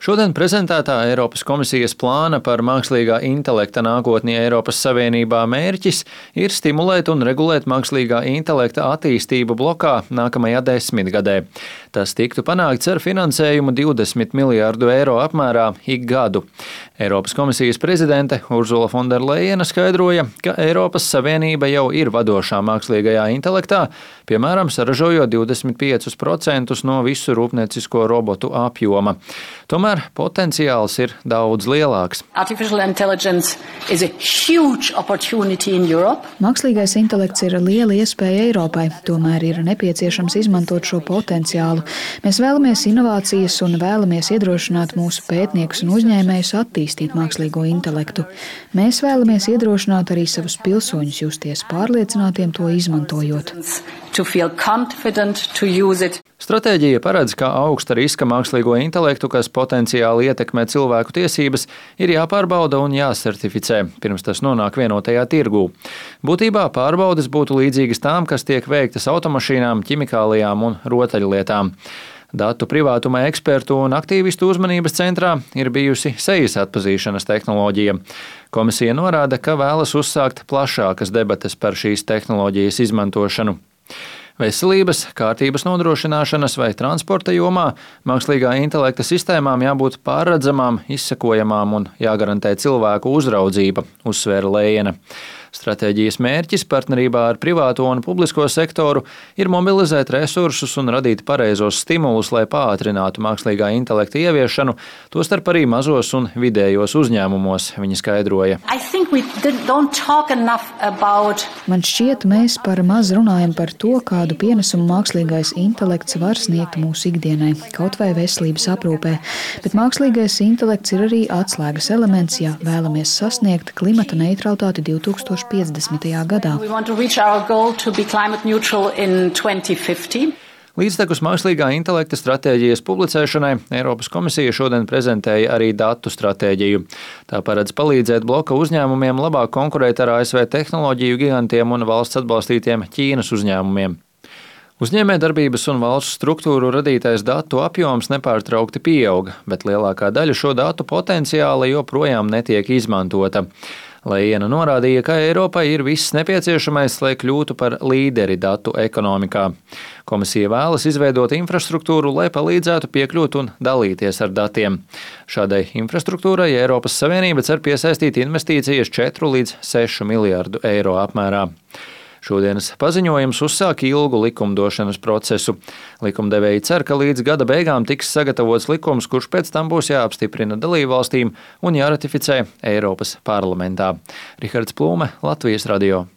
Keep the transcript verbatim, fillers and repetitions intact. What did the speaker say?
Šodien prezentētā Eiropas komisijas plāna par mākslīgā intelekta nākotni Eiropas Savienībā mērķis ir stimulēt un regulēt mākslīgā intelekta attīstību blokā nākamajā desmitgadē. Tas tiktu panākts ar finansējumu divdesmit miljārdu eiro apmērā ik gadu. Eiropas komisijas prezidente Urzula Fonderlejena skaidroja, ka Eiropas Savienība jau ir vadošā mākslīgajā intelektā, piemēram, saražojot divdesmit piecus procentus no visu rūpniecisko robotu apjoma. Tomēr potenciāls ir daudz lielāks. Mākslīgais intelekts ir liela iespēja Eiropai, tomēr ir nepieciešams izmantot šo potenciālu. Mēs vēlamies inovācijas un vēlamies iedrošināt mūsu pētniekus un uzņēmējus attīstīt mākslīgo intelektu. Mēs vēlamies iedrošināt arī savus pilsoņus justies pārliecinātiem to izmantojot. Stratēģija paredz, ka augsta riska mākslīgo intelektu, kas potenciāli ietekmē cilvēku tiesības, ir jāpārbauda un jāsertificē, pirms tas nonāk vienotajā tirgū. Būtībā pārbaudes būtu līdzīgas tām, kas tiek veiktas automašīnām, ķimikālijām un rotaļlietām. Datu privātuma ekspertu un aktīvistu uzmanības centrā ir bijusi sejas atpazīšanas tehnoloģija. Komisija norāda, ka vēlas uzsākt plašākas debates par šīs tehnoloģijas izmantošanu. Veselības, kārtības nodrošināšanas vai transporta jomā mākslīgā intelekta sistēmām jābūt pārredzamām, izsekojamām un jāgarantē cilvēku uzraudzība, uzsvēra Lejena. Stratēģijas mērķis partnerībā ar privāto un publisko sektoru ir mobilizēt resursus un radīt pareizos stimulus, lai pātrinātu mākslīgā intelekta ieviešanu, tostarp arī mazos un vidējos uzņēmumos, viņa skaidroja. About... Man šķiet, mēs par maz runājam par to, kādu pienesumu mākslīgais intelekts var sniegt mūsu ikdienai, kaut vai veselības aprūpē, bet mākslīgais intelekts ir arī atslēgas elements, ja vēlamies sasniegt klimata neutralitāti divtūkstoš piecdesmitajā gadā. Līdztekus mākslīgā intelekta stratēģijas publicēšanai Eiropas komisija šodien prezentēja arī datu stratēģiju. Tā paredz palīdzēt bloka uzņēmumiem labāk konkurēt ar A S V tehnoloģiju gigantiem un valsts atbalstītiem Ķīnas uzņēmumiem. Uzņēmējdarbības un valsts struktūru radītais datu apjoms nepārtraukti pieauga, bet lielākā daļa šo datu potenciāla joprojām netiek izmantota. Lejena norādīja, ka Eiropai ir viss nepieciešamais, lai kļūtu par līderi datu ekonomikā. Komisija vēlas izveidot infrastruktūru, lai palīdzētu piekļūt un dalīties ar datiem. Šādai infrastruktūrai Eiropas Savienība cer piesaistīt investīcijas četru līdz sešu miljārdu eiro apmērā. Šodienas paziņojums uzsāk ilgu likumdošanas procesu. Likumdevēji cer, ka līdz gada beigām tiks sagatavots likums, kurš pēc tam būs jāapstiprina dalībvalstīm un jāratificē Eiropas parlamentā. Rihards Plūme, Latvijas radio.